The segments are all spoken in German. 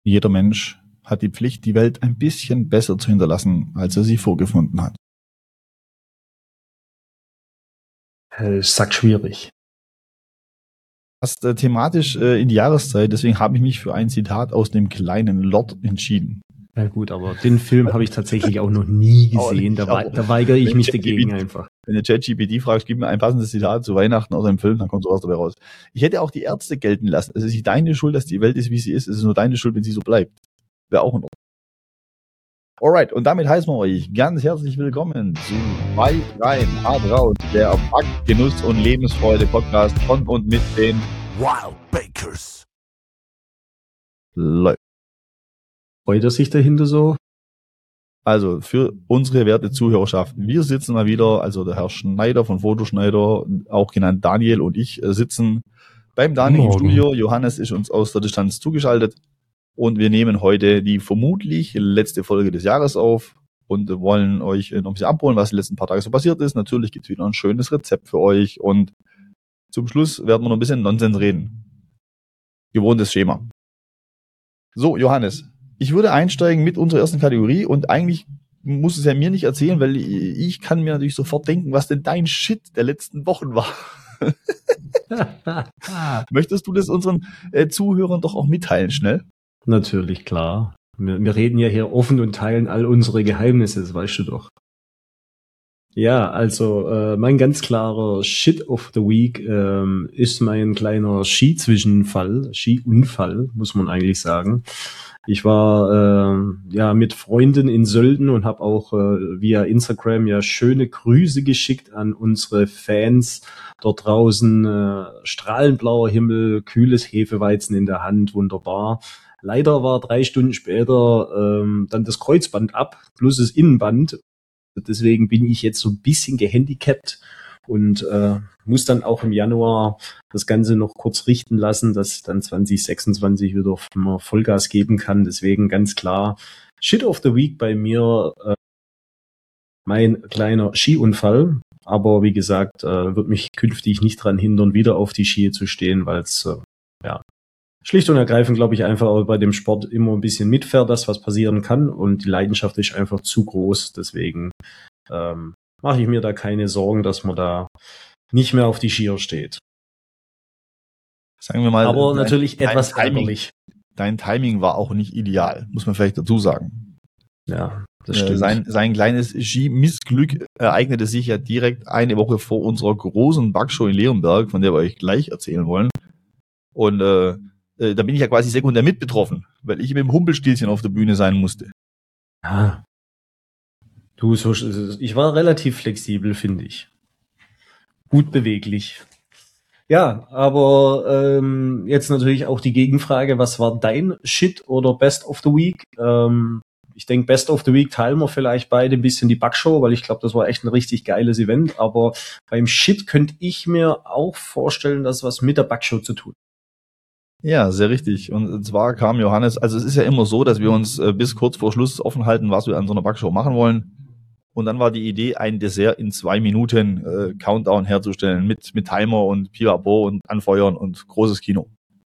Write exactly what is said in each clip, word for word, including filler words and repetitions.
Jeder Mensch hat die Pflicht, die Welt ein bisschen besser zu hinterlassen, als er sie vorgefunden hat. Äh, Sag schwierig. Passt äh, thematisch äh, in die Jahreszeit, deswegen habe ich mich für ein Zitat aus dem kleinen Lord entschieden. Ja gut, aber den Film habe ich tatsächlich auch noch nie gesehen. Da, wei- da weigere ich mich dagegen einfach. Wenn du ChatGPT fragst, gib mir ein passendes Zitat zu Weihnachten aus einem Film, dann kommt sowas dabei raus. Ich hätte auch die Ärzte gelten lassen. Es ist nicht deine Schuld, dass die Welt ist, wie sie ist. Es ist nur deine Schuld, wenn sie so bleibt. Wäre auch in Ordnung. Alright, und damit heißen wir euch ganz herzlich willkommen zu Bei rein, hart raus, der Pack, Genuss und Lebensfreude Podcast von und mit den Wild Bakers. Leuten. Freut er sich dahinter so? Also für unsere werte Zuhörerschaft, wir sitzen mal wieder, also der Herr Schneider von Fotoschneider, auch genannt Daniel, und ich äh, sitzen beim Daniel im Morgen. Studio. Johannes ist uns aus der Distanz zugeschaltet und wir nehmen heute die vermutlich letzte Folge des Jahres auf und wollen euch noch ein bisschen abholen, was die letzten paar Tage so passiert ist. Natürlich gibt es wieder ein schönes Rezept für euch und zum Schluss werden wir noch ein bisschen Nonsens reden. Gewohntes Schema. So, Johannes, ich würde einsteigen mit unserer ersten Kategorie und eigentlich muss es ja mir nicht erzählen, weil ich kann mir natürlich sofort denken, was denn dein Shit der letzten Wochen war. Möchtest du das unseren äh, Zuhörern doch auch mitteilen, schnell? Natürlich, klar. Wir, wir reden ja hier offen und teilen all unsere Geheimnisse, das weißt du doch. Ja, also äh, mein ganz klarer Shit of the Week ähm, ist mein kleiner Skizwischenfall, Skiunfall, muss man eigentlich sagen. Ich war äh, ja mit Freunden in Sölden und habe auch äh, via Instagram ja schöne Grüße geschickt an unsere Fans dort draußen. Äh, strahlend blauer Himmel, kühles Hefeweizen in der Hand, wunderbar. Leider war drei Stunden später ähm, dann das Kreuzband ab, plus das Innenband. Deswegen bin ich jetzt so ein bisschen gehandicapt und äh, muss dann auch im Januar das Ganze noch kurz richten lassen, dass dann zwanzig sechsundzwanzig wieder mal Vollgas geben kann. Deswegen ganz klar Shit of the Week bei mir, äh, mein kleiner Skiunfall. Aber wie gesagt, äh, wird mich künftig nicht dran hindern, wieder auf die Ski zu stehen, weil es äh, ja schlicht und ergreifend, glaube ich, einfach auch bei dem Sport immer ein bisschen mitfährt, dass was passieren kann und die Leidenschaft ist einfach zu groß. Deswegen ähm, mache ich mir da keine Sorgen, dass man da nicht mehr auf die Skier steht. Sagen wir mal, Aber dein, natürlich dein etwas Timing, ärgerlich. Dein Timing war auch nicht ideal, muss man vielleicht dazu sagen. Ja, das Äh, stimmt. sein, sein kleines Ski-Missglück ereignete sich ja direkt eine Woche vor unserer großen Backshow in Leonberg, von der wir euch gleich erzählen wollen. Und äh, äh, da bin ich ja quasi sekundär mit betroffen, weil ich mit dem Humpelstilzchen auf der Bühne sein musste. Ja. Du, so, ich war relativ flexibel, finde ich. Gut beweglich. Ja, aber ähm, jetzt natürlich auch die Gegenfrage, was war dein Shit oder Best of the Week? Ähm, ich denke, Best of the Week teilen wir vielleicht beide ein bisschen die Backshow, weil ich glaube, das war echt ein richtig geiles Event. Aber beim Shit könnte ich mir auch vorstellen, dass was mit der Backshow zu tun. Ja, sehr richtig. Und zwar kam Johannes, also es ist ja immer so, dass wir uns äh, bis kurz vor Schluss offen halten, was wir an so einer Backshow machen wollen. Und dann war die Idee, ein Dessert in zwei Minuten äh, Countdown herzustellen mit mit Timer und Pipapo und Anfeuern und großes Kino.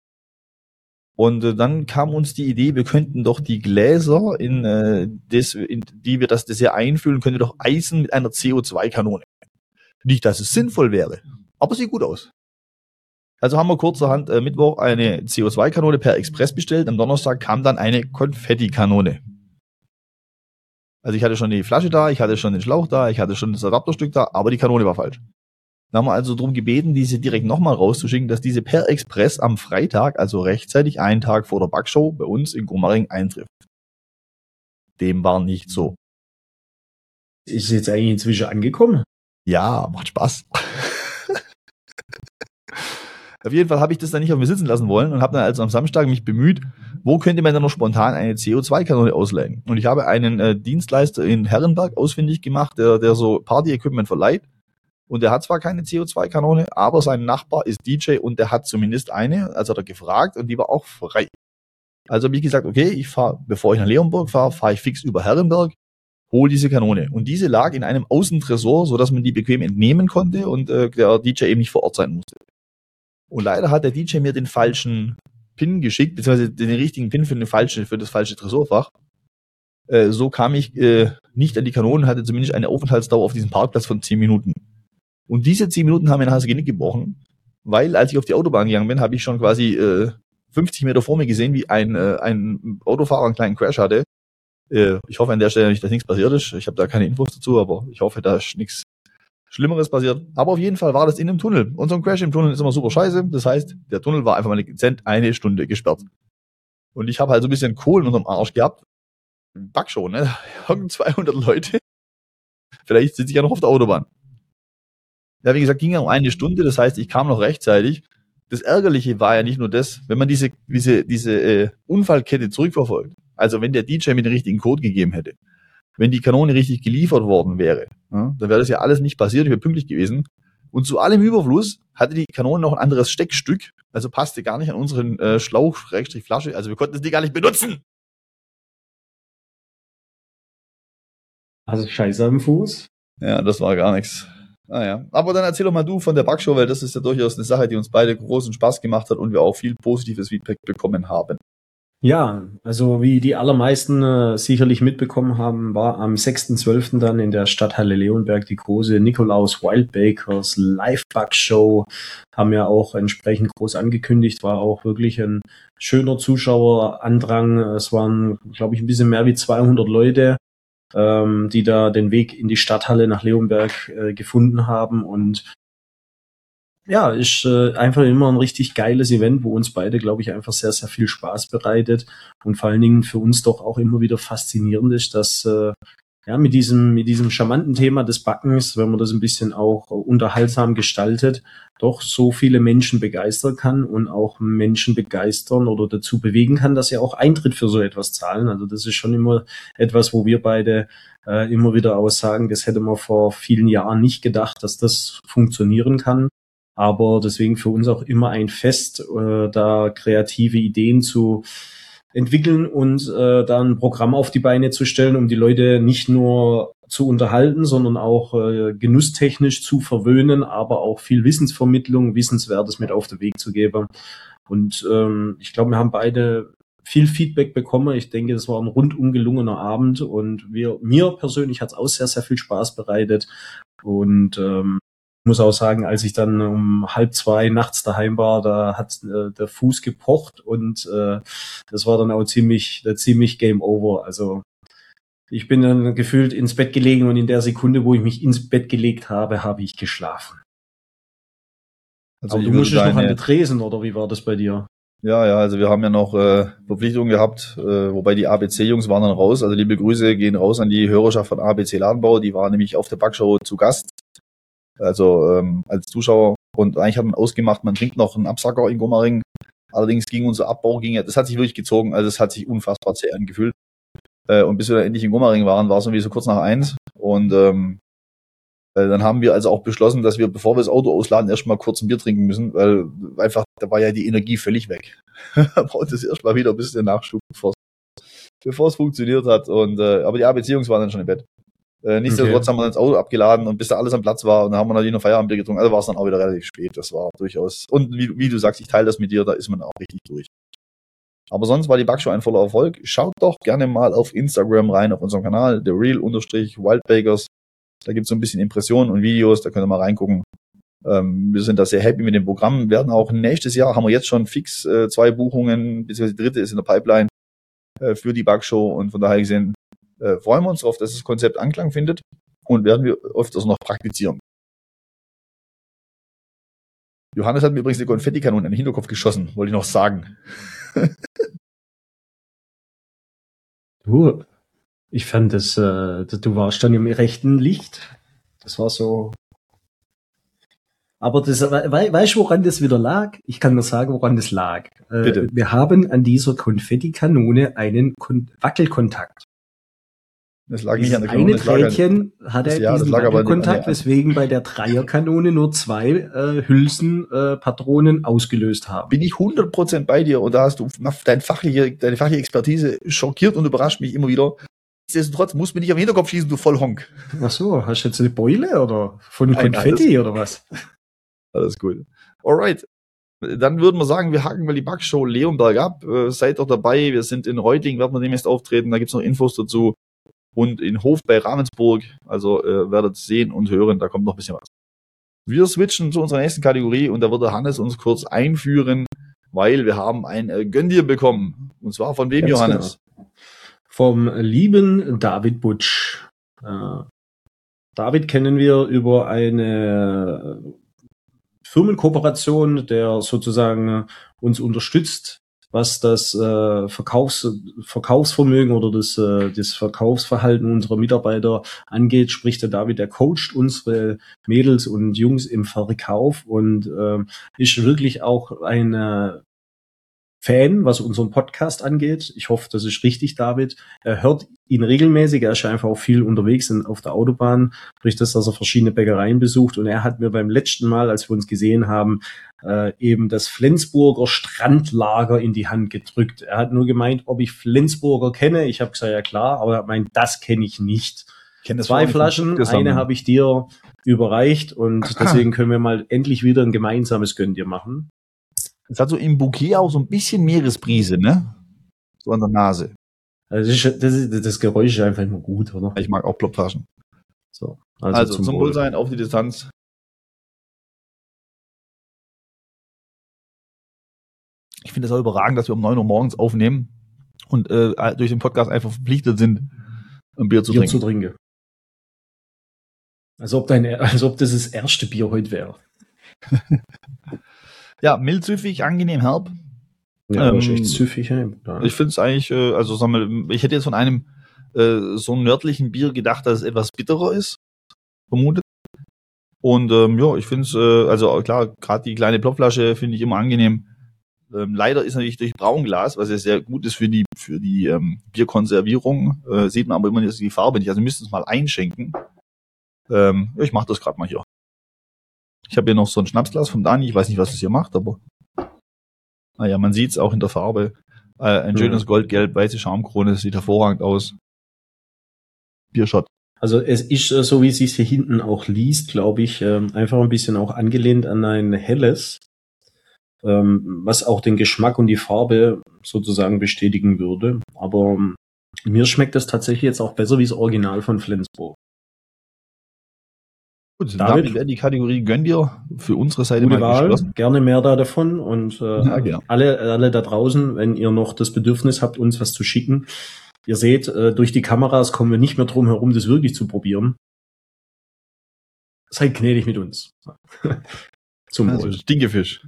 Und äh, dann kam uns die Idee, wir könnten doch die Gläser, in, äh, des, in die wir das Dessert einfüllen, könnte doch eisen mit einer C O zwei Kanone. Nicht, dass es sinnvoll wäre, aber sieht gut aus. Also haben wir kurzerhand äh, Mittwoch eine C O zwei Kanone per Express bestellt. Am Donnerstag kam dann eine Konfetti-Kanone. Also ich hatte schon die Flasche da, ich hatte schon den Schlauch da, ich hatte schon das Adapterstück da, aber die Kanone war falsch. Dann haben wir also darum gebeten, diese direkt nochmal rauszuschicken, dass diese per Express am Freitag, also rechtzeitig einen Tag vor der Backshow, bei uns in Gomaring eintrifft. Dem war nicht so. Ist jetzt eigentlich inzwischen angekommen? Ja, macht Spaß. Auf jeden Fall habe ich das dann nicht auf mir sitzen lassen wollen und habe dann also am Samstag mich bemüht, wo könnte man dann noch spontan eine C O zwei Kanone ausleihen. Und ich habe einen äh, Dienstleister in Herrenberg ausfindig gemacht, der, der so Party-Equipment verleiht. Und der hat zwar keine C O zwei Kanone, aber sein Nachbar ist D J und der hat zumindest eine, also hat er gefragt und die war auch frei. Also habe ich gesagt, okay, ich fahre, bevor ich nach Leonberg fahre, fahre ich fix über Herrenberg, hole diese Kanone. Und diese lag in einem Außentresor, sodass man die bequem entnehmen konnte und äh, der D J eben nicht vor Ort sein musste. Und leider hat der D J mir den falschen Pin geschickt, beziehungsweise den richtigen Pin für, eine falsche, für das falsche Tresorfach. Äh, so kam ich äh, nicht an die Kanonen, hatte zumindest eine Aufenthaltsdauer auf diesem Parkplatz von zehn Minuten. Und diese zehn Minuten haben mir nachher das Genick gebrochen, weil als ich auf die Autobahn gegangen bin, habe ich schon quasi äh, fünfzig Meter vor mir gesehen, wie ein, äh, ein Autofahrer einen kleinen Crash hatte. Äh, ich hoffe an der Stelle nicht, dass nichts passiert ist. Ich habe da keine Infos dazu, aber ich hoffe, da ist nichts Schlimmeres passiert. Aber auf jeden Fall war das in einem Tunnel. Und so ein Crash im Tunnel ist immer super scheiße. Das heißt, der Tunnel war einfach mal dezent eine Stunde gesperrt. Und ich habe halt so ein bisschen Kohlen unterm Arsch gehabt. Backshow, ne? zweihundert Leute. Vielleicht sitze ich ja noch auf der Autobahn. Ja, wie gesagt, ging ja um eine Stunde. Das heißt, ich kam noch rechtzeitig. Das Ärgerliche war ja nicht nur das, wenn man diese, diese, diese äh, Unfallkette zurückverfolgt. Also wenn der D J mir den richtigen Code gegeben hätte. Wenn die Kanone richtig geliefert worden wäre, ja, dann wäre das ja alles nicht passiert, ich wäre pünktlich gewesen. Und zu allem Überfluss hatte die Kanone noch ein anderes Steckstück, also passte gar nicht an unseren äh, Schlauch, Schrägstrich Flasche, also wir konnten das Ding gar nicht benutzen. Also Scheiße am Fuß? Ja, das war gar nichts. Naja, aber dann erzähl doch mal du von der Backshow, weil das ist ja durchaus eine Sache, die uns beide großen Spaß gemacht hat und wir auch viel positives Feedback bekommen haben. Ja, also wie die allermeisten äh, sicherlich mitbekommen haben, war am sechsten zwölften dann in der Stadthalle Leonberg die große Nikolaus Wildbakers Live-Bug-Show. Haben ja auch entsprechend groß angekündigt, war auch wirklich ein schöner Zuschauerandrang. Es waren, glaube ich, ein bisschen mehr wie zweihundert Leute, ähm, die da den Weg in die Stadthalle nach Leonberg äh, gefunden haben und ja, ist äh, einfach immer ein richtig geiles Event, wo uns beide, glaube ich, einfach sehr, sehr viel Spaß bereitet und vor allen Dingen für uns doch auch immer wieder faszinierend ist, dass äh, ja mit diesem mit diesem charmanten Thema des Backens, wenn man das ein bisschen auch unterhaltsam gestaltet, doch so viele Menschen begeistern kann und auch Menschen begeistern oder dazu bewegen kann, dass sie auch Eintritt für so etwas zahlen. Also das ist schon immer etwas, wo wir beide äh, immer wieder aussagen, das hätte man vor vielen Jahren nicht gedacht, dass das funktionieren kann. Aber deswegen für uns auch immer ein Fest, äh, da kreative Ideen zu entwickeln und äh, da ein Programm auf die Beine zu stellen, um die Leute nicht nur zu unterhalten, sondern auch äh, genusstechnisch zu verwöhnen, aber auch viel Wissensvermittlung, Wissenswertes mit auf den Weg zu geben. Und ähm, ich glaube, wir haben beide viel Feedback bekommen. Ich denke, das war ein rundum gelungener Abend und wir, mir persönlich hat es auch sehr, sehr viel Spaß bereitet. Und ähm, ich muss auch sagen, als ich dann um halb zwei nachts daheim war, da hat äh, der Fuß gepocht und äh, das war dann auch ziemlich, äh, ziemlich Game Over. Also ich bin dann gefühlt ins Bett gelegen und in der Sekunde, wo ich mich ins Bett gelegt habe, habe ich geschlafen. Also aber du musstest noch an der Tresen, oder wie war das bei dir? Ja, ja, also wir haben ja noch äh, Verpflichtungen gehabt, äh, wobei die A B C-Jungs waren dann raus. Also liebe Grüße gehen raus an die Hörerschaft von A B C Ladenbau, die waren nämlich auf der Backshow zu Gast. Also ähm, als Zuschauer und eigentlich hat man ausgemacht, man trinkt noch einen Absacker in Gomaring. Allerdings ging unser Abbau, ging ja, das hat sich wirklich gezogen, also es hat sich unfassbar zäh angefühlt. Äh, und bis wir dann endlich in Gomaring waren, war es irgendwie so kurz nach eins. Und ähm, äh, dann haben wir also auch beschlossen, dass wir, bevor wir das Auto ausladen, erstmal kurz ein Bier trinken müssen, weil einfach, da war ja die Energie völlig weg. Braucht es erstmal wieder ein bisschen Nachschub, bevor es funktioniert hat. Und äh, aber die A B C-Jungs waren dann schon im Bett. Äh, nichtsdestotrotz okay. Haben wir dann das Auto abgeladen und bis da alles am Platz war und dann haben wir natürlich noch Feierabend getrunken, also war es dann auch wieder relativ spät, das war durchaus, und wie, wie du sagst, ich teile das mit dir, da ist man auch richtig durch. Aber sonst war die Backshow ein voller Erfolg. Schaut doch gerne mal auf Instagram rein, auf unserem Kanal, the real Wildbakers, da gibt's so ein bisschen Impressionen und Videos, da könnt ihr mal reingucken. Ähm, wir sind da sehr happy mit dem Programm, werden auch nächstes Jahr, haben wir jetzt schon fix äh, zwei Buchungen, beziehungsweise die dritte ist in der Pipeline äh, für die Backshow und von daher gesehen, Äh, freuen wir uns darauf, dass das Konzept Anklang findet und werden wir öfters noch praktizieren. Johannes hat mir übrigens eine Konfettikanone in den Hinterkopf geschossen, wollte ich noch sagen. Du, ich fand das, äh, du warst dann im rechten Licht. Das war so. Aber das, we, weißt du, woran das wieder lag? Ich kann nur sagen, woran das lag. Äh, Bitte. Wir haben an dieser Konfettikanone einen Kon- Wackelkontakt. Das lag nicht an der Kanone. Eine Trädchen hat er ja, diesen Wackelkontakt, weswegen bei der Dreierkanone nur zwei äh, Hülsen äh, Patronen ausgelöst haben. Bin ich hundert Prozent bei dir und da hast du dein fachliche, deine fachliche Expertise schockiert und überrascht mich immer wieder. Nichtsdestotrotz musst du mir nicht am Hinterkopf schießen, du Vollhonk. Ach so, hast du jetzt eine Beule oder von Konfetti oder was? Alles gut. Alright. dann würden wir sagen, wir haken mal die Backshow Leonberg ab. Äh, seid doch dabei. Wir sind in Reutlingen, werden wir demnächst auftreten. Da gibt's noch Infos dazu. Und in Hof bei Ravensburg. Also äh, werdet sehen und hören, da kommt noch ein bisschen was. Wir switchen zu unserer nächsten Kategorie und da wird der Hannes uns kurz einführen, weil wir haben ein äh, Gönn dir bekommen. Und zwar von wem, Ganz Johannes? genau. Vom lieben David Butsch. Äh, David kennen wir über eine Firmenkooperation, der sozusagen uns unterstützt, was das äh, Verkaufs Verkaufsvermögen oder das, äh, das Verkaufsverhalten unserer Mitarbeiter angeht. Sprich, der David, der coacht unsere Mädels und Jungs im Verkauf und äh, ist wirklich auch ein äh, Fan, was unseren Podcast angeht. Ich hoffe, das ist richtig, David. Er hört ihn regelmäßig. Er ist einfach auch viel unterwegs in, auf der Autobahn, durch das, dass er verschiedene Bäckereien besucht. Und er hat mir beim letzten Mal, als wir uns gesehen haben, äh, eben das Flensburger Strandlager in die Hand gedrückt. Er hat nur gemeint, ob ich Flensburger kenne. Ich habe gesagt, ja klar, aber er hat gemeint, das kenne ich nicht. Ich kenn das Zwei Flaschen, eine habe ich dir überreicht und deswegen können wir mal endlich wieder ein gemeinsames Gönn dir machen. Es hat so im Bouquet auch so ein bisschen Meeresbrise, ne? So an der Nase. Also das, ist, das, ist, das Geräusch ist einfach immer gut, oder? Ich mag auch Plopflaschen. So, also, also zum, zum Wohlsein auf die Distanz. Ich finde es auch überragend, dass wir um neun Uhr morgens aufnehmen und äh, durch den Podcast einfach verpflichtet sind, ein Bier zu Bier trinken. zu trinken. Als ob, dein, als ob das das erste Bier heute wäre. Ja, mild, süffig, angenehm, herb. Ja, ähm, ist echt süffig. Ja. Ich finde es eigentlich, äh, also sagen wir, ich hätte jetzt von einem äh, so nördlichen Bier gedacht, dass es etwas bitterer ist, vermutet. Und ähm, ja, ich finde es, äh, also klar, gerade die kleine Plopflasche finde ich immer angenehm. Ähm, leider ist natürlich durch Braunglas, was ja sehr gut ist für die für die ähm, Bierkonservierung, äh, sieht man aber immer nicht die Farbe nicht. Also müssten es mal einschenken. Ähm, ich mache das gerade mal hier. Ich habe hier noch so ein Schnapsglas vom Dani. Ich weiß nicht, was das hier macht, aber naja, man sieht es auch in der Farbe. Äh, ein schönes ja. Goldgelb, weiße Schaumkrone, sieht hervorragend aus. Biershot. Also es ist, so wie es sich hier hinten auch liest, glaube ich, einfach ein bisschen auch angelehnt an ein helles, was auch den Geschmack und die Farbe sozusagen bestätigen würde. Aber mir schmeckt das tatsächlich jetzt auch besser wie das Original von Flensburg. Gut, damit wäre die Kategorie Gönn dir für unsere Seite Gute mal Wahl, geschlossen. Gerne mehr da davon und äh, ja, genau. alle, alle da draußen, wenn ihr noch das Bedürfnis habt, uns was zu schicken. Ihr seht, äh, durch die Kameras kommen wir nicht mehr drum herum, das wirklich zu probieren. Seid gnädig mit uns. Zum also, Stinkefisch.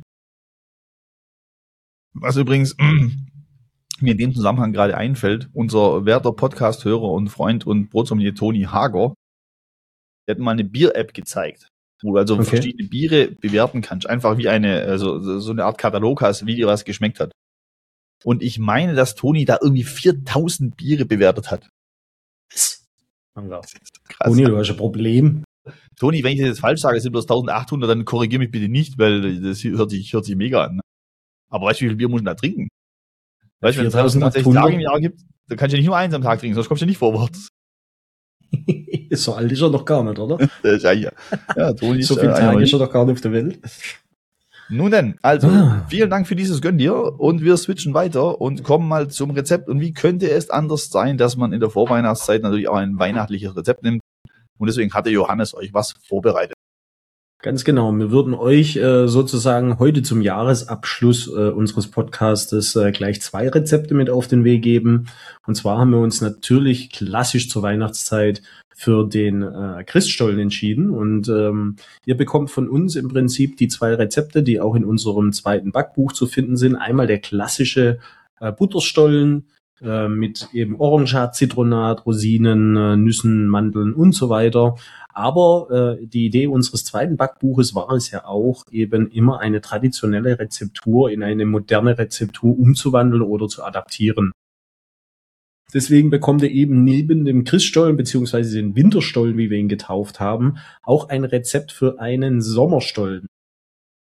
Was übrigens mir in dem Zusammenhang gerade einfällt, unser werter Podcast-Hörer und Freund und Brotsommelier Toni Hager, der hat mal eine Bier-App gezeigt, wo du also okay. verschiedene Biere bewerten kannst. Einfach wie eine, also so eine Art Katalog hast, wie dir was geschmeckt hat. Und ich meine, dass Toni da irgendwie viertausend Biere bewertet hat. Das ist krass. Toni, du hast ein Problem. Toni, wenn ich das jetzt falsch sage, es sind bloß eintausendachthundert, dann korrigier mich bitte nicht, weil das hört sich, hört sich mega an. Aber weißt du, wie viel Bier muss man da trinken? Weißt du, wenn es dreihundertsechzig Tage im Jahr gibt, dann kannst du ja nicht nur eins am Tag trinken, sonst kommst du nicht vorwärts. So alt ist er doch gar nicht, oder? Das ist ja, ja, Toni so viele Tage ist er doch gar nicht auf der Welt. Nun denn, also ah. vielen Dank für dieses Gönn dir und wir switchen weiter und kommen mal zum Rezept. Und wie könnte es anders sein, dass man in der Vorweihnachtszeit natürlich auch ein weihnachtliches Rezept nimmt? Und deswegen hatte Johannes euch was vorbereitet. Ganz genau. Wir würden euch äh, sozusagen heute zum Jahresabschluss äh, unseres Podcastes äh, gleich zwei Rezepte mit auf den Weg geben. Und zwar haben wir uns natürlich klassisch zur Weihnachtszeit für den äh, Christstollen entschieden. Und ähm, ihr bekommt von uns im Prinzip die zwei Rezepte, die auch in unserem zweiten Backbuch zu finden sind. Einmal der klassische äh, Butterstollen äh, mit eben Orangat, Zitronat, Rosinen, äh, Nüssen, Mandeln und so weiter. Aber äh, die Idee unseres zweiten Backbuches war es ja auch, eben immer eine traditionelle Rezeptur in eine moderne Rezeptur umzuwandeln oder zu adaptieren. Deswegen bekommt ihr eben neben dem Christstollen beziehungsweise den Winterstollen, wie wir ihn getauft haben, auch ein Rezept für einen Sommerstollen.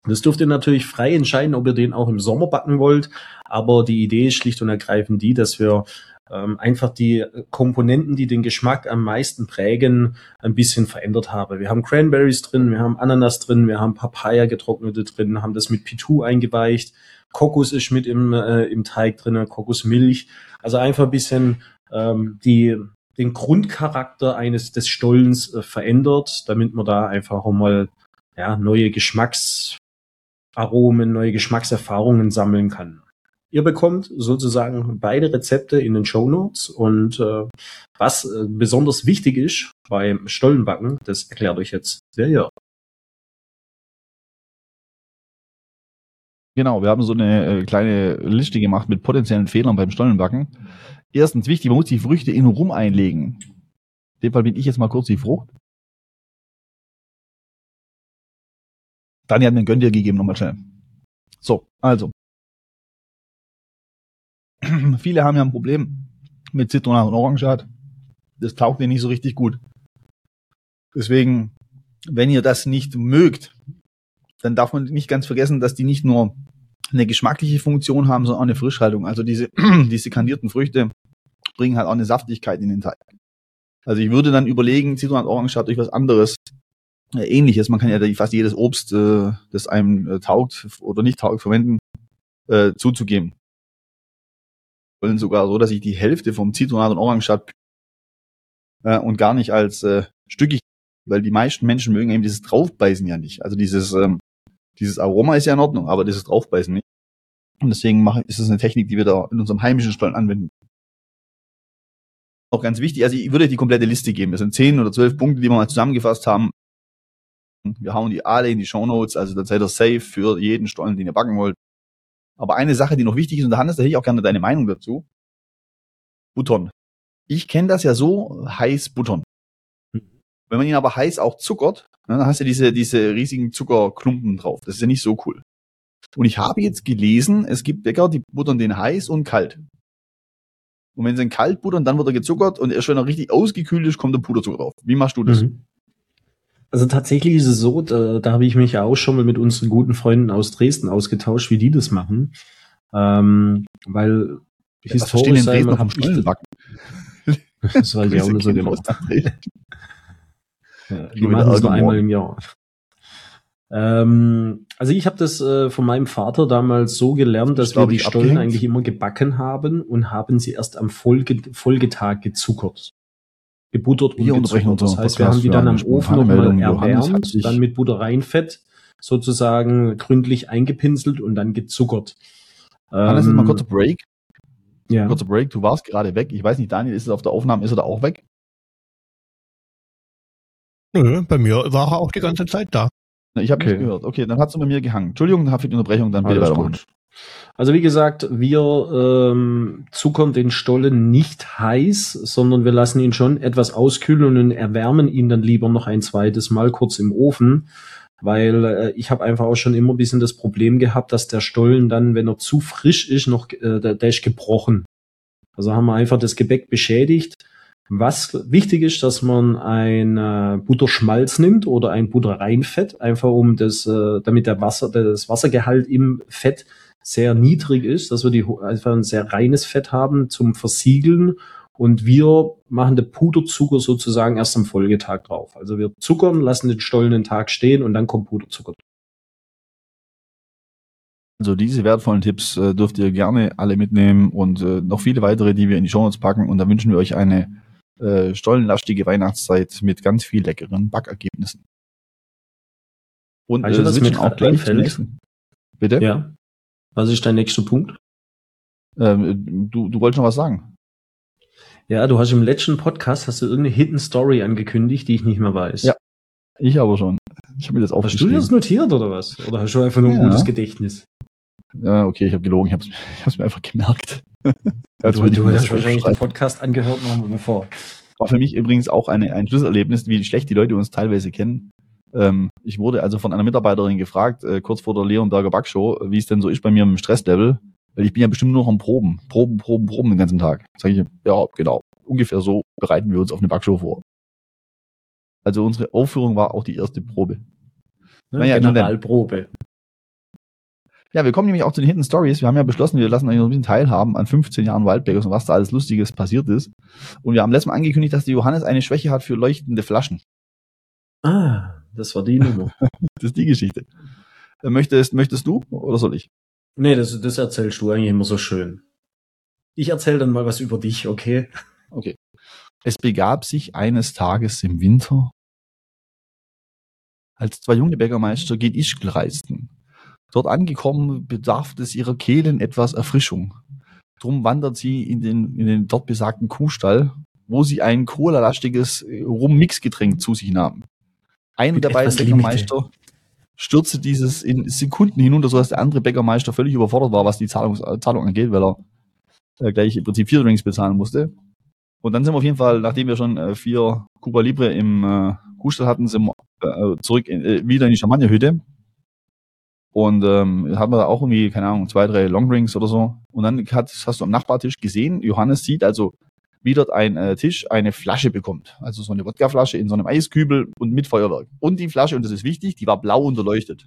Das dürft ihr natürlich frei entscheiden, ob ihr den auch im Sommer backen wollt. Aber die Idee ist schlicht und ergreifend die, dass wir ähm, einfach die Komponenten, die den Geschmack am meisten prägen, ein bisschen verändert haben. Wir haben Cranberries drin, wir haben Ananas drin, wir haben Papaya getrocknete drin, haben das mit Pitou eingeweicht. Kokos ist mit im, äh, im Teig drin, Kokosmilch. Also einfach ein bisschen ähm, die den Grundcharakter eines des Stollens äh, verändert, damit man da einfach auch mal ja, neue Geschmacks Aromen, neue Geschmackserfahrungen sammeln kann. Ihr bekommt sozusagen beide Rezepte in den Shownotes und äh, was äh, besonders wichtig ist beim Stollenbacken, das erklärt euch jetzt der Jörg. Genau, wir haben so eine äh, kleine Liste gemacht mit potenziellen Fehlern beim Stollenbacken. Erstens wichtig, man muss die Früchte in Rum einlegen. In dem Fall bin ich jetzt mal kurz die Frucht. Dani hat mir ein Gönn dir gegeben, nochmal schnell. So, also. Viele haben ja ein Problem mit Zitronat und Orangenschat. Das taugt dir nicht so richtig gut. Deswegen, wenn ihr das nicht mögt, dann darf man nicht ganz vergessen, dass die nicht nur eine geschmackliche Funktion haben, sondern auch eine Frischhaltung. Also diese, diese kandierten Früchte bringen halt auch eine Saftigkeit in den Teig. Also ich würde dann überlegen, Zitronat und Orangenschat durch was anderes, äh, ähnliches. Man kann ja fast jedes Obst, äh, das einem äh, taugt oder nicht taugt, verwenden, äh, zuzugeben. Und sogar so, dass ich die Hälfte vom Zitronat und Orangenschat äh, und gar nicht als äh, stückig, weil die meisten Menschen mögen eben dieses Draufbeißen ja nicht. Also dieses ähm, dieses Aroma ist ja in Ordnung, aber dieses Draufbeißen nicht. Und deswegen mache, ist es eine Technik, die wir da in unserem heimischen Stollen anwenden. Auch ganz wichtig, also ich würde die komplette Liste geben. Das sind zehn oder zwölf Punkte, die wir mal zusammengefasst haben. Wir hauen die alle in die Shownotes, also dann seid ihr safe für jeden Stollen, den ihr backen wollt. Aber eine Sache, die noch wichtig ist, und da Hannes, da hätte ich auch gerne deine Meinung dazu. Buttern. Ich kenne das ja so, heiß buttern. Wenn man ihn aber heiß auch zuckert, dann hast du diese, diese riesigen Zuckerklumpen drauf. Das ist ja nicht so cool. Und ich habe jetzt gelesen, es gibt Bäcker, die buttern den heiß und kalt. Und wenn sie ihn kalt buttern, dann wird er gezuckert und erst wenn er richtig ausgekühlt ist, kommt der Puderzucker drauf. Wie machst du das? Mhm. Also tatsächlich ist es so, da, da habe ich mich ja auch schon mal mit unseren guten Freunden aus Dresden ausgetauscht, wie die das machen. Ähm, weil ja, historisch sei mal vom Stollenbacken. Das weiß ich auch nicht so genau. Ja, die machen es nur einmal im Jahr. Ähm, also ich habe das äh, von meinem Vater damals so gelernt, dass wir die Stollen abgehängt. eigentlich immer gebacken haben und haben sie erst am Folge, Folgetag gezuckert. Gebuttert und gezuckert. Das heißt, wir haben die dann am Ofen nochmal erwärmt, dann mit Butterreinfett sozusagen gründlich eingepinselt und dann gezuckert. Hannes, ähm, mal kurzer Break. Ja. Kurzer Break, du warst gerade weg. Ich weiß nicht, Daniel, ist es auf der Aufnahme, ist er da auch weg? Nö, bei mir war er auch die ganze Zeit da. Ich habe okay. nicht gehört. Okay, dann hat's bei mir gehangen. Entschuldigung, für die Unterbrechung, dann bitte weitermachen. Also wie gesagt, wir ähm, zuckern den Stollen nicht heiß, sondern wir lassen ihn schon etwas auskühlen und erwärmen ihn dann lieber noch ein zweites Mal kurz im Ofen, weil äh, ich habe einfach auch schon immer ein bisschen das Problem gehabt, dass der Stollen dann, wenn er zu frisch ist, noch äh, der, der ist gebrochen. Also haben wir einfach das Gebäck beschädigt. Was wichtig ist, dass man ein äh, Butterschmalz nimmt oder ein Butterreinfett, einfach um das, äh, damit der Wasser, das Wassergehalt im Fett sehr niedrig ist, dass wir die einfach ein sehr reines Fett haben zum Versiegeln und wir machen den Puderzucker sozusagen erst am Folgetag drauf. Also wir zuckern, lassen den Stollen einen Tag stehen und dann kommt Puderzucker. Also diese wertvollen Tipps äh, dürft ihr gerne alle mitnehmen und äh, noch viele weitere, die wir in die Shownotes packen und da wünschen wir euch eine äh, stollenlastige Weihnachtszeit mit ganz viel leckeren Backergebnissen. Und also, äh, was mir auch gleich fällt. Bitte? Ja. Was ist dein nächster Punkt? Ähm, du, du wolltest noch was sagen? Ja, du hast im letzten Podcast hast du irgendeine Hidden Story angekündigt, die ich nicht mehr weiß. Ja, ich aber schon. Ich habe mir das aufgeschrieben. Hast du das notiert oder was? Oder hast du einfach nur ein ja. gutes Gedächtnis? Ja, okay, ich habe gelogen. Ich habe es mir einfach gemerkt. Du, du, du hast wahrscheinlich den Podcast angehört noch bevor. War für mich übrigens auch eine, ein Schlüsselerlebnis, wie schlecht die Leute uns teilweise kennen. Ähm, ich wurde also von einer Mitarbeiterin gefragt, äh, kurz vor der Leonberger Backshow, wie es denn so ist bei mir im Stresslevel, weil ich bin ja bestimmt nur noch am Proben. Proben, Proben, Proben den ganzen Tag. Sag ich, ja, genau. Ungefähr so bereiten wir uns auf eine Backshow vor. Also unsere Aufführung war auch die erste Probe. Ne, naja, Generalprobe. Ja, wir kommen nämlich auch zu den Hidden Stories. Wir haben ja beschlossen, wir lassen euch noch ein bisschen teilhaben an fünfzehn Jahren Wildberries und was da alles Lustiges passiert ist. Und wir haben letztes Mal angekündigt, dass der Johannes eine Schwäche hat für leuchtende Flaschen. Ah, das war die Nummer. Das ist die Geschichte. Möchtest, möchtest du oder soll ich? Nee, das, das erzählst du eigentlich immer so schön. Ich erzähle dann mal was über dich, okay? Okay. Es begab sich eines Tages im Winter, als zwei junge Bäckermeister gen Ischgl reisten. Dort angekommen, bedarf es ihrer Kehlen etwas Erfrischung. Drum wandert sie in den, in den dort besagten Kuhstall, wo sie ein cola-lastiges Rum-Mix-Getränk zu sich nahmen. Einer Mit der beiden etwas Limite. Bäckermeister stürzte dieses in Sekunden hinunter, sodass der andere Bäckermeister völlig überfordert war, was die Zahlung, Zahlung angeht, weil er äh, gleich im Prinzip vier Drinks bezahlen musste. Und dann sind wir auf jeden Fall, nachdem wir schon äh, vier Cuba Libre im äh, Kuhstall hatten, sind wir äh, zurück in, äh, wieder in die Champagnerhütte. Und ähm, hatten wir da auch irgendwie, keine Ahnung, zwei, drei Longdrinks oder so. Und dann hat, hast du am Nachbartisch gesehen, Johannes sieht also, wie dort ein äh, Tisch eine Flasche bekommt. Also so eine Wodkaflasche in so einem Eiskübel und mit Feuerwerk. Und die Flasche, und das ist wichtig, die war blau unterleuchtet.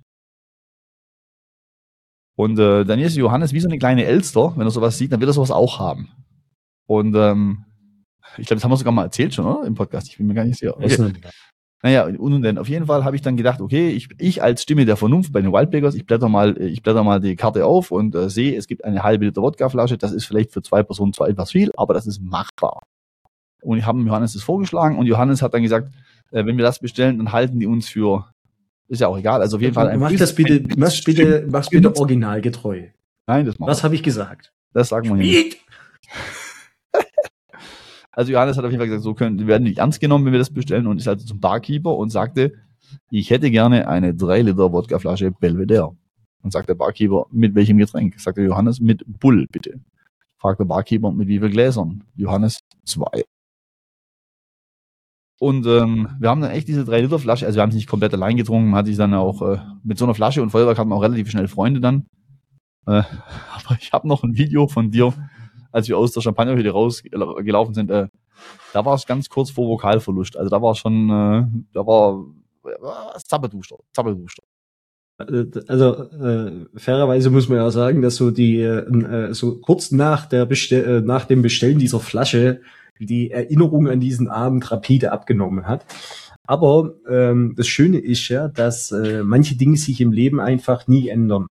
Und äh, dann ist Johannes wie so eine kleine Elster, wenn er sowas sieht, dann wird er sowas auch haben. Und ähm, ich glaube, das haben wir sogar mal erzählt schon, oder? Im Podcast. Ich bin mir gar nicht sicher. Okay. Naja, und, und dann auf jeden Fall habe ich dann gedacht, okay, ich, ich als Stimme der Vernunft bei den Wildberries, ich blätter mal, ich blätter mal die Karte auf und äh, sehe, es gibt eine halbe Liter Wodkaflasche. Das ist vielleicht für zwei Personen zwar etwas viel, aber das ist machbar. Und ich habe Johannes das vorgeschlagen und Johannes hat dann gesagt, äh, wenn wir das bestellen, dann halten die uns für, ist ja auch egal, also auf jeden Fall ein Mach das bitte, mach's bitte, mach's bitte originalgetreu. Nein, das machen wir. Was habe ich gesagt? Das sagen wir nicht. Also Johannes hat auf jeden Fall gesagt, so können, die werden nicht ernst genommen, wenn wir das bestellen, und ist also zum Barkeeper und sagte, ich hätte gerne eine drei Liter Wodkaflasche Belvedere. Und sagt der Barkeeper, mit welchem Getränk? Sagt der Johannes, mit Bull, bitte. Fragt der Barkeeper, mit wie viel Gläsern? Johannes, zwei. Und ähm, wir haben dann echt diese drei Liter Flasche, also wir haben sie nicht komplett allein getrunken, man hat sich dann auch äh, mit so einer Flasche und Feuerwerk hatten wir auch relativ schnell Freunde dann. Äh, aber ich habe noch ein Video von dir, als wir aus der Champagnerhütte rausgelaufen sind, äh, da war es ganz kurz vor Vokalverlust. Also da war schon, äh, da war äh, Zappelduster, Zappelduster. Also äh, fairerweise muss man ja sagen, dass so die äh, so kurz nach der Bestell äh, nach dem Bestellen dieser Flasche die Erinnerung an diesen Abend rapide abgenommen hat. Aber ähm, das Schöne ist ja, dass äh, manche Dinge sich im Leben einfach nie ändern.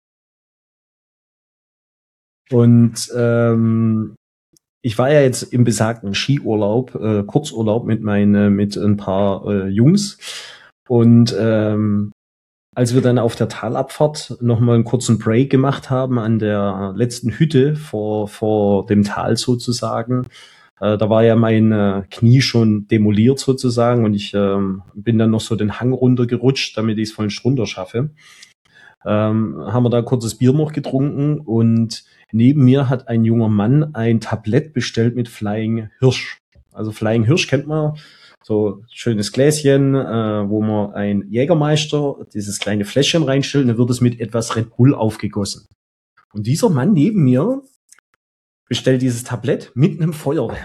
Und ähm, ich war ja jetzt im besagten Skiurlaub, äh, Kurzurlaub mit meine, mit ein paar äh, Jungs. Und ähm, als wir dann auf der Talabfahrt nochmal einen kurzen Break gemacht haben an der letzten Hütte vor vor dem Tal sozusagen, äh, da war ja mein äh, Knie schon demoliert sozusagen und ich äh, bin dann noch so den Hang runtergerutscht, damit ich es voll runter schaffe. Ähm, haben wir da ein kurzes Bier noch getrunken und neben mir hat ein junger Mann ein Tablett bestellt mit Flying Hirsch. Also Flying Hirsch kennt man, so schönes Gläschen, äh, wo man ein Jägermeister, dieses kleine Fläschchen reinstellt, und dann wird es mit etwas Red Bull aufgegossen. Und dieser Mann neben mir bestellt dieses Tablett mit einem Feuerwerk.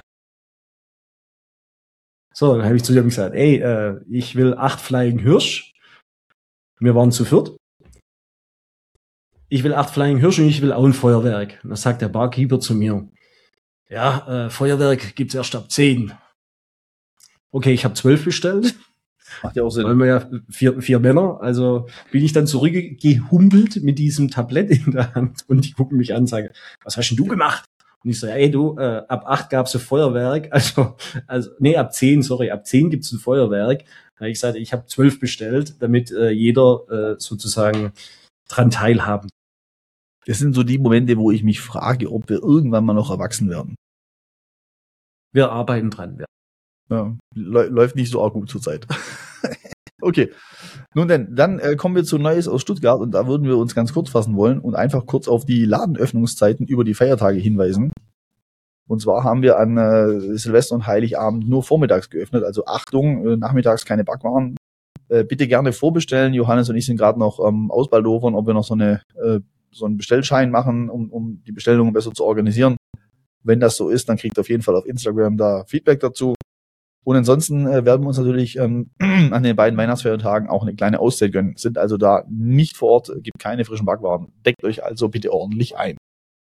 So, dann habe ich zu ihm gesagt, ey, äh, ich will acht Flying Hirsch. Wir waren zu viert. Ich will acht Flying Hirsch und ich will auch ein Feuerwerk. Und dann sagt der Barkeeper zu mir, ja, äh, Feuerwerk gibt's erst ab zehn. Okay, ich habe zwölf bestellt. Macht ja auch Sinn. Weil wir ja vier, vier Männer. Also bin ich dann zurückgehumpelt mit diesem Tablett in der Hand und die gucken mich an und sagen, was hast denn du gemacht? Und ich so, ey du, äh, ab acht gab's ein Feuerwerk. Also, also nee, ab zehn, sorry, ab zehn gibt's ein Feuerwerk. Da habe ich gesagt, ich habe zwölf bestellt, damit äh, jeder äh, sozusagen dran teilhaben. Das sind so die Momente, wo ich mich frage, ob wir irgendwann mal noch erwachsen werden. Wir arbeiten dran. Ja, läuft nicht so arg gut zurzeit. Okay. Nun denn, dann äh, kommen wir zu Neues aus Stuttgart und da würden wir uns ganz kurz fassen wollen und einfach kurz auf die Ladenöffnungszeiten über die Feiertage hinweisen. Und zwar haben wir an äh, Silvester und Heiligabend nur vormittags geöffnet, also Achtung, äh, nachmittags keine Backwaren. Äh, bitte gerne vorbestellen. Johannes und ich sind gerade noch am ähm, Ausbaldofern, ob wir noch so eine äh, so einen Bestellschein machen, um, um die Bestellungen besser zu organisieren. Wenn das so ist, dann kriegt ihr auf jeden Fall auf Instagram da Feedback dazu. Und ansonsten äh, werden wir uns natürlich ähm, an den beiden Weihnachtsfeiertagen auch eine kleine Auszeit gönnen. Sind also da nicht vor Ort, gibt keine frischen Backwaren. Deckt euch also bitte ordentlich ein.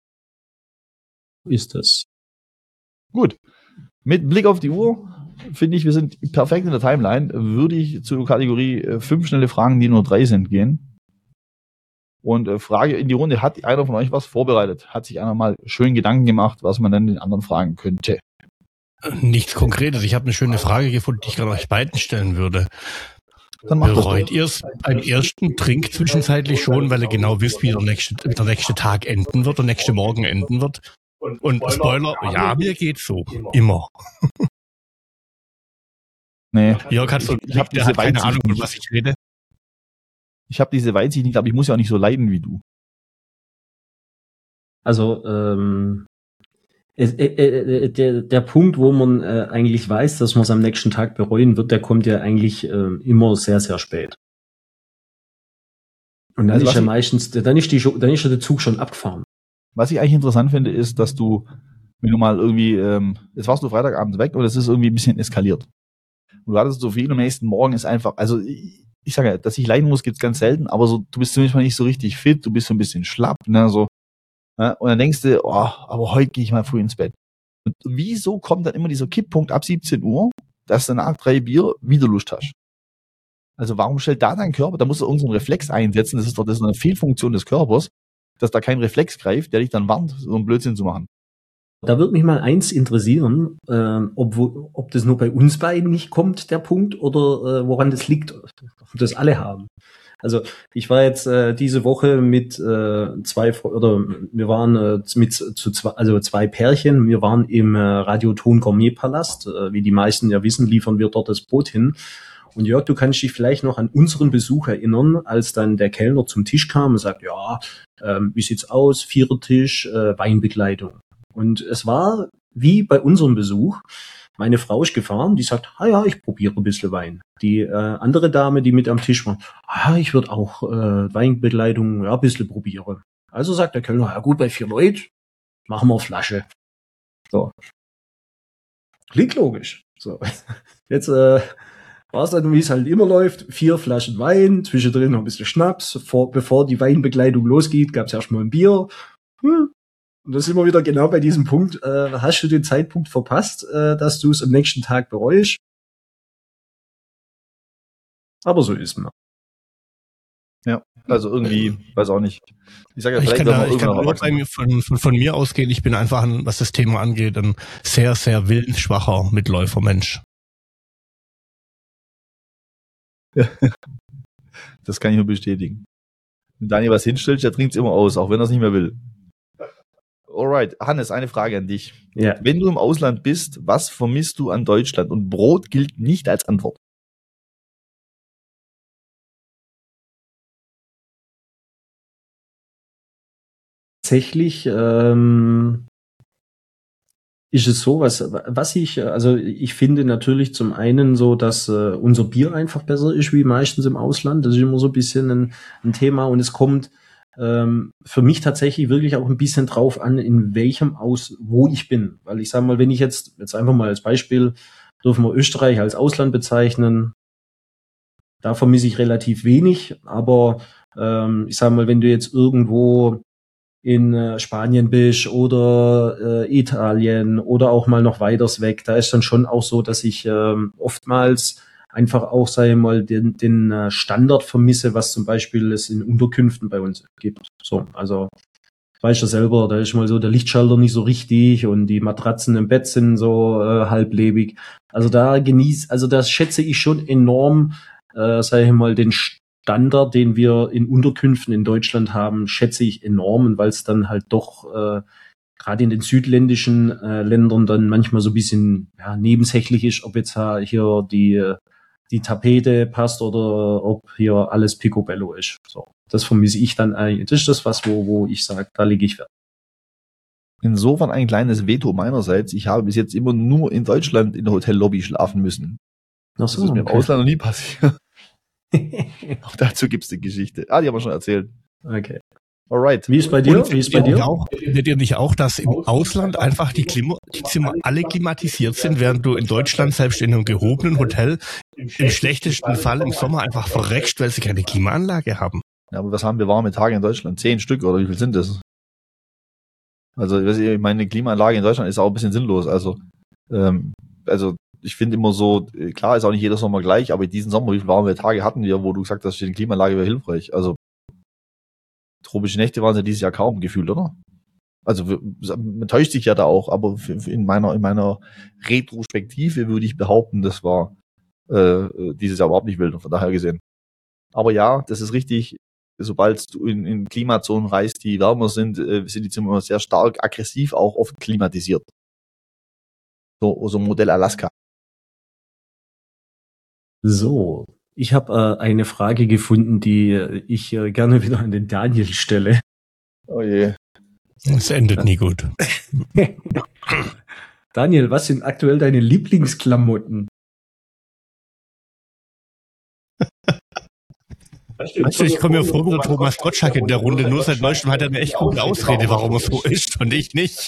Ist das. Gut. Mit Blick auf die Uhr finde ich, wir sind perfekt in der Timeline. Würde ich zur Kategorie äh, fünf schnelle Fragen, die nur drei sind, gehen. Und äh, Frage in die Runde, hat einer von euch was vorbereitet? Hat sich einer mal schön Gedanken gemacht, was man dann den anderen fragen könnte? Nichts Konkretes. Ich habe eine schöne Frage gefunden, die ich gerade euch beiden stellen würde. Dann macht das Bereut doch. ihr es beim ersten Trink zwischenzeitlich schon, weil ihr genau wisst, wie der nächste, der nächste Tag enden wird, der nächste Morgen enden wird? Und Spoiler, ja, mir geht's so. Immer. Nee. Jörg hat so, Ich hab der diese hat keine Weitsicht Ahnung, von nicht. was ich rede. Ich habe diese Weitsicht nicht, aber ich muss ja auch nicht so leiden wie du. Also, ähm, es, äh, äh, der, der Punkt, wo man äh, eigentlich weiß, dass man es am nächsten Tag bereuen wird, der kommt ja eigentlich äh, immer sehr, sehr spät. Und dann Also ist was ja ich- meistens, dann ist, die, schon- dann ist ja der Zug schon abgefahren. Was ich eigentlich interessant finde, ist, dass du, wenn du mal irgendwie, ähm, jetzt warst du Freitagabend weg und es ist irgendwie ein bisschen eskaliert. Und du hattest so viel und am nächsten Morgen ist einfach, also ich, ich sage ja, dass ich leiden muss, gibt's ganz selten, aber so, du bist zumindest mal nicht so richtig fit, du bist so ein bisschen schlapp, ne, so. Ja, und dann denkst du, oh, aber heute gehe ich mal früh ins Bett. Und wieso kommt dann immer dieser Kipppunkt ab siebzehn Uhr, dass du nach drei Bier wieder Lust hast? Also warum stellt da dein Körper, da musst du irgendeinen Reflex einsetzen, das ist doch das ist eine Fehlfunktion des Körpers, dass da kein Reflex greift, der dich dann warnt, so einen Blödsinn zu machen. Da würde mich mal eins interessieren, ähm, ob, wo- ob das nur bei uns beiden nicht kommt, der Punkt, oder äh, woran das liegt, ob das alle haben. Also ich war jetzt äh, diese Woche mit äh, zwei, Fre- oder wir waren äh, mit zu zwei, also zwei Pärchen, wir waren im äh, Radioton Gourmet Palast. Äh, wie die meisten ja wissen, liefern wir dort das Brot hin. Und Jörg, du kannst dich vielleicht noch an unseren Besuch erinnern, als dann der Kellner zum Tisch kam und sagt, ja, ähm, wie sieht's aus? Vierertisch, äh, Weinbegleitung. Und es war wie bei unserem Besuch. Meine Frau ist gefahren, die sagt, ah ja, ich probiere ein bisschen Wein. Die äh, andere Dame, die mit am Tisch war, ah, ich würde auch äh, Weinbegleitung, ja, ein bisschen probieren. Also sagt der Kellner, ja gut, bei vier Leuten machen wir Flasche. So. Klingt logisch. So. Jetzt äh, war es dann, wie es halt immer läuft, vier Flaschen Wein, zwischendrin noch ein bisschen Schnaps. Vor, bevor die Weinbegleitung losgeht, gab es erstmal ein Bier. Hm. Und das ist immer wieder genau bei diesem Punkt, äh, hast du den Zeitpunkt verpasst, äh, dass du es am nächsten Tag bereust? Aber so ist man. Also irgendwie, weiß auch nicht. Ich sage ja, Ich vielleicht kann, werden da, wir ich kann irgendwann nur bei erwachsen. mir von, von, von mir ausgehen. Ich bin einfach, ein, was das Thema angeht, ein sehr, sehr willensschwacher Mitläufermensch. Das kann ich nur bestätigen. Wenn Daniel was hinstellt, der trinkt es immer aus, auch wenn er es nicht mehr will. Alright, Hannes, eine Frage an dich. Ja. Wenn du im Ausland bist, was vermisst du an Deutschland? Und Brot gilt nicht als Antwort. Tatsächlich ähm, ist es so, was, was ich, also ich finde natürlich zum einen so, dass äh, unser Bier einfach besser ist wie meistens im Ausland. Das ist immer so ein bisschen ein, ein Thema und es kommt ähm, für mich tatsächlich wirklich auch ein bisschen drauf an, in welchem Aus, wo ich bin. Weil ich sage mal, wenn ich jetzt, jetzt einfach mal als Beispiel, dürfen wir Österreich als Ausland bezeichnen, da vermisse ich relativ wenig, aber ähm, ich sage mal, wenn du jetzt irgendwo in äh, Spanien bist oder äh, Italien oder auch mal noch weiters weg, da ist dann schon auch so, dass ich ähm, oftmals einfach auch, sage ich mal, den, den äh, Standard vermisse, was zum Beispiel es in Unterkünften bei uns gibt. So, also weißt du selber, da ist mal so der Lichtschalter nicht so richtig und die Matratzen im Bett sind so äh, halblebig. Also da genieß, also das schätze ich schon enorm, äh, sage ich mal, den Standard, den wir in Unterkünften in Deutschland haben, schätze ich enorm, weil es dann halt doch äh, gerade in den südländischen äh, Ländern dann manchmal so ein bisschen ja, nebensächlich ist, ob jetzt äh, hier die die Tapete passt oder ob hier alles picobello ist. So, das vermisse ich dann eigentlich. Das ist das, was wo wo ich sage, da liege ich Wert. Insofern ein kleines Veto meinerseits. Ich habe bis jetzt immer nur in Deutschland in der Hotellobby schlafen müssen. Ach Das ist mir im Ausland noch nie passiert. Auch dazu gibt's eine Geschichte. Ah, die haben wir schon erzählt. Okay. Alright. Wie ist bei dir? Und Wie ist bei dir? Auch, findet ihr nicht auch, dass im Ausland einfach die, Klima, die Zimmer alle klimatisiert sind, während du in Deutschland selbst in einem gehobenen Hotel im schlechtesten Fall im Sommer einfach verreckst, weil sie keine Klimaanlage haben? Ja, aber was haben wir warme Tage in Deutschland? Zehn Stück oder wie viel sind das? Also ich meine, Klimaanlage in Deutschland ist auch ein bisschen sinnlos. Also, ähm, also ich finde immer so, klar ist auch nicht jeder Sommer gleich, aber diesen Sommer, wie viele warme Tage hatten wir, wo du gesagt hast, die Klimaanlage wäre hilfreich? Also tropische Nächte waren es ja dieses Jahr kaum gefühlt, oder? Also man täuscht sich ja da auch, aber in meiner in meiner Retrospektive würde ich behaupten, das war äh, dieses Jahr überhaupt nicht wild, von daher gesehen. Aber ja, das ist richtig. Sobald du in, in Klimazonen reist, die wärmer sind, äh, sind die Zimmer sehr stark aggressiv, auch oft klimatisiert. So, so Modell Alaska. So, ich habe äh, eine Frage gefunden, die äh, ich äh, gerne wieder an den Daniel stelle. Oh je. Es endet nie gut. Daniel, was sind aktuell deine Lieblingsklamotten? Weißt du, ich komme mir vor wie der Thomas Gottschalk in der Runde, nur seit neuestem hat er eine echt gute Ausrede, warum es so ist und ich nicht.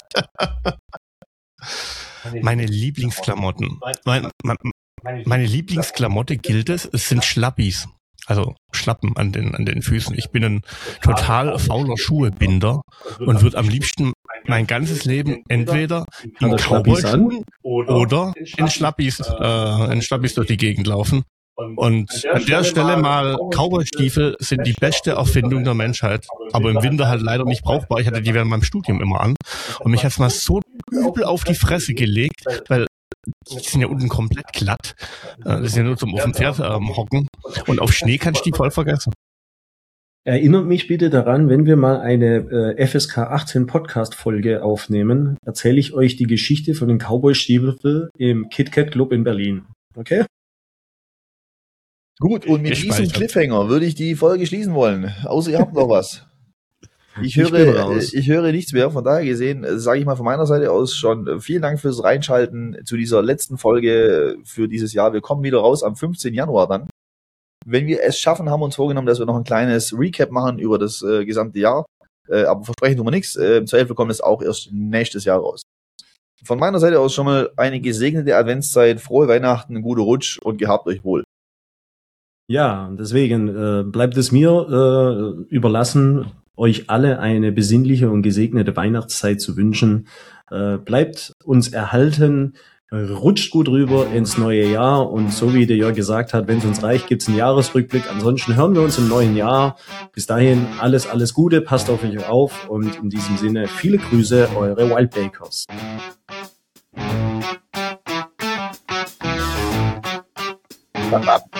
Meine Lieblingsklamotten. Mein, mein, meine Lieblingsklamotte gilt es, es sind Schlappis. Also Schlappen an den, an den Füßen. Ich bin ein total fauler Schuhebinder und würde am liebsten mein ganzes Leben entweder in Cowboy-Schuhen oder in Schlappis, äh, in Schlappis durch die Gegend laufen. Und an der Stelle mal, Cowboy-Stiefel sind die beste Erfindung der Menschheit, aber im Winter halt leider nicht brauchbar. Ich hatte die während meinem Studium immer an und mich hat's mal so übel auf die Fresse gelegt, weil die sind ja unten komplett glatt. Das ist ja nur zum auf dem Pferd ähm, hocken und auf Schnee kannst du die voll vergessen. Erinnert mich bitte daran, wenn wir mal eine äh, F S K achtzehn Podcast-Folge aufnehmen, erzähle ich euch die Geschichte von den Cowboy-Stiefeln im KitKat Club in Berlin. Okay? Gut, und mit diesem Cliffhanger würde ich die Folge schließen wollen. Außer ihr habt noch was. Ich höre, ich, ich höre nichts mehr. Von daher gesehen, sage ich mal von meiner Seite aus schon vielen Dank fürs Reinschalten zu dieser letzten Folge für dieses Jahr. Wir kommen wieder raus am fünfzehnten Januar dann. Wenn wir es schaffen, haben wir uns vorgenommen, dass wir noch ein kleines Recap machen über das äh, gesamte Jahr. Äh, aber versprechen tun wir nichts. Äh, Im Zweifel kommt es auch erst nächstes Jahr raus. Von meiner Seite aus schon mal eine gesegnete Adventszeit, frohe Weihnachten, gute Rutsch und gehabt euch wohl. Ja, deswegen äh, bleibt es mir äh, überlassen, euch alle eine besinnliche und gesegnete Weihnachtszeit zu wünschen. Äh, bleibt uns erhalten, rutscht gut rüber ins neue Jahr und so wie der Jörg gesagt hat, wenn es uns reicht, gibt's einen Jahresrückblick. Ansonsten hören wir uns im neuen Jahr. Bis dahin alles, alles Gute, passt auf euch auf und in diesem Sinne viele Grüße, eure Wildbakers. Bap, bap.